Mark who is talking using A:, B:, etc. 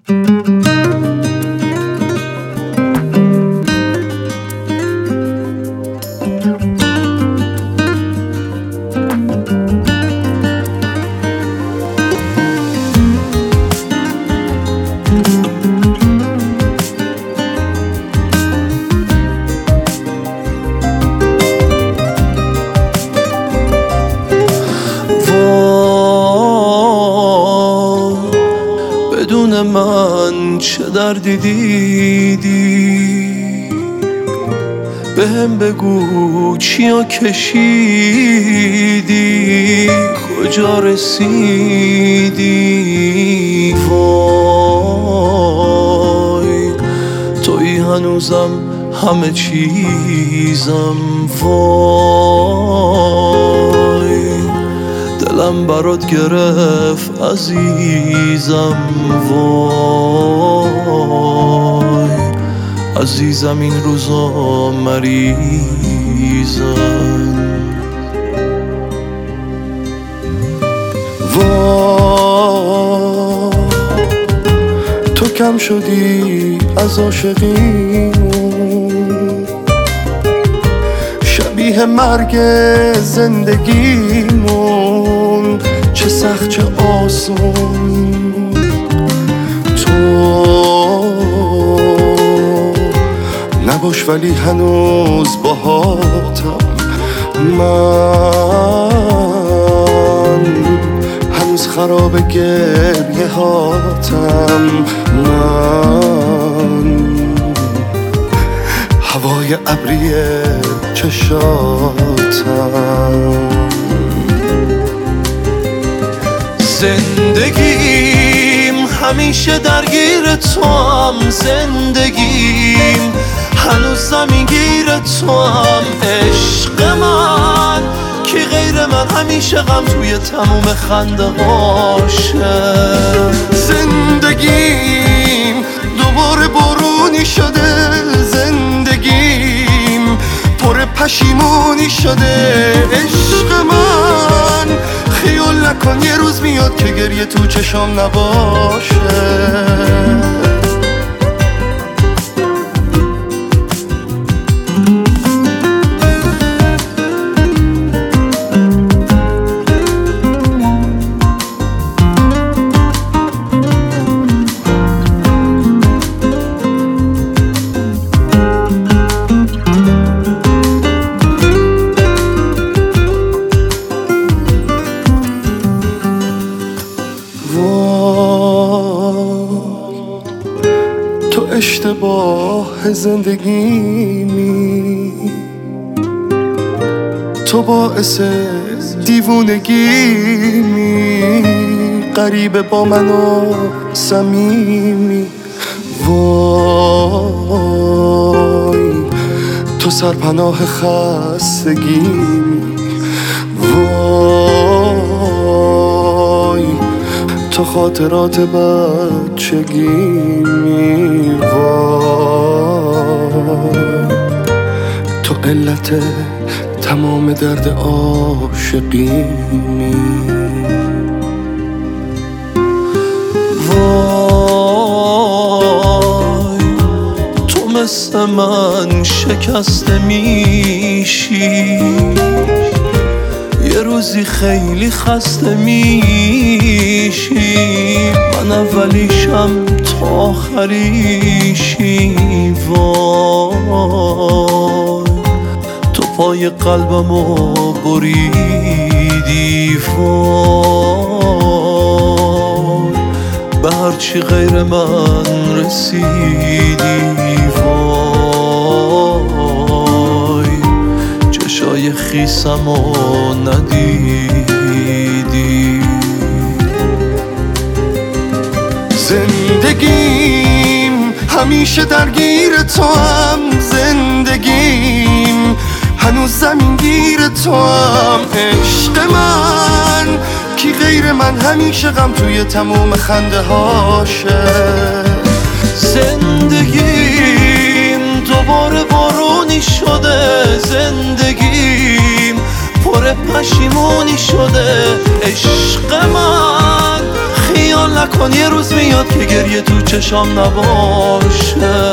A: بدون من چه دردی دیدی؟ بهم بگو چیا کشیدی؟ کجا رسیدی؟ وای توی هنوزم همه چیزم. وای دلم برات گرفت عزیزم. وای عزیزم این روزا مریضم. وای تو کم شدی از عاشقیمون، شبیه مرگ زندگیمون. چه سخت چه آسون تو نباش ولی هنوز باهاتم. من هنوز خراب گریه هاتم. من هوای ابری چشاتم. زندگیم همیشه درگیر تو هم. زندگیم هنوز زمینگیر تو هم. عشق من کی غیر من همیشه غم توی تموم خنده هاشه. زندگیم دوباره بارونی شده. زندگیم پر پشیمونی شده. عشق من خیال نکن یه روز میاد که گریه تو چشام نباشه. تو اشتباه زندگیمی، تو باعث دیوونگیمی. غریبه با من و صمیمی. وای تو سرپناه خستگیمی. وای تو خاطرات بچگیمی. وای تو علت تمام درد عاشقیمی. وای تو مثل من شکسته میشی، یه روزی خیلی خسته میشی. من اولیشم تا آخریشی. وای تو پای قلبمو بریدی. وای به هرچی غیر من رسیدی. وای چشای خیسمو ندیدی.
B: زندگیم همیشه درگیر تو هم. زندگیم هنوز زمینگیر تو هم. عشق من کی غیر من همیشه غم توی تموم خنده هاشه.
A: زندگیم دوباره بارونی شده. زندگیم پر پشیمونی شده. عشق من خیال
B: خیال نکن یه روز میاد که گریه تو چشام نباشه.